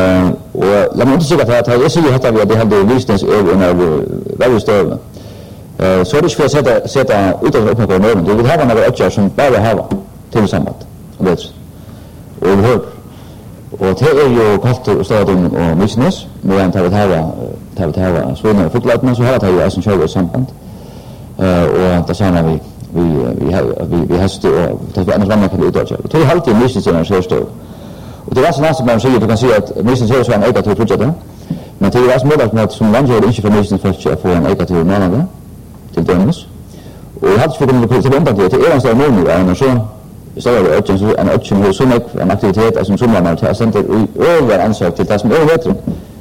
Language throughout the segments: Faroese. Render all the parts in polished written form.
Og lad mig undersøge at jeg siger at vi hadde Visnes en av veldig større. Så det ikke for å sette utdannet opp noe normen. Det vil ha noen økker som bare har til samband og bedre. Og vi hører. Og det jo Koltur og Stadum og Visnes, men det vil ha Svønner og Fuglatene, så har det jo en kjører samband. Og det samme vi heste og det er annars vannet kan vi utdøde. Og det er alltid Visnes en kjørstøv. Og det er altså som man sier, du kan si at Visnes kjører så en eget til fortsatte, men det er altså målet at som landkjører ikke for Visnes først å få en eget til måneder til døgnes. Og jeg hadde ikke fått til undan til en sted måneder, og så står det en økken som en aktivitet som sommerene til å sende over ansøk til det som vet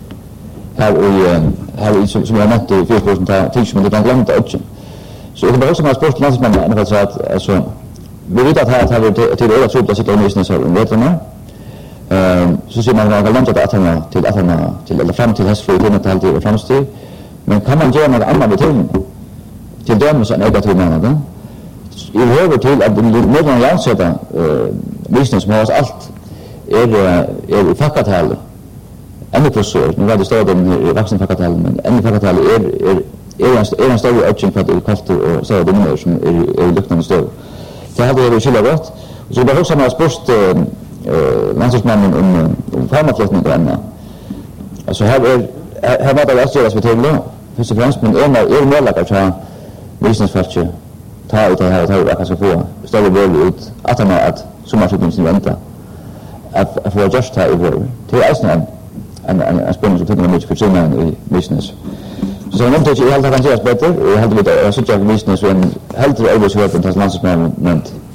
her som jeg har møtt i 4% ting som det kan glemme til økken. Så jeg kan bare også ha spørt til landsmennene at vi vet at her vi til å tro på å sitte undervisning om vetrene, så sier man at man kan lande til eller frem til hestfri til at det er fremstig, men kan man gjøre noe annet ved til dømes en negativ måned? I høver til at måten å ansette visning som har oss alt er i fakkatale enn i professor, nå var det stått i vaksenfakkatale, men enn i fakkatale er en større økning for at det er Koltur og større dommer som er i luktende større. Det hadde jeg skyldet godt. Så det var også når jeg spørste landslagsmannen om farmafløtning og enda. Altså her var det også gjøres vi til det, først og fremst, men er målager til visningsfeltet ta ut det her og ta ut at jeg skal få større vårlig ut at han har at sommersykningen sin venter at få just her i vår. Det er eisen en spørsmål som tykker mye for trinneren i visnes. Så jeg nevnte ikke, jeg heldte at han sier bedre, og jeg heldte litt at jeg synes at visnes er en heldre øyeblikksvøpen til landsmannen nevnt.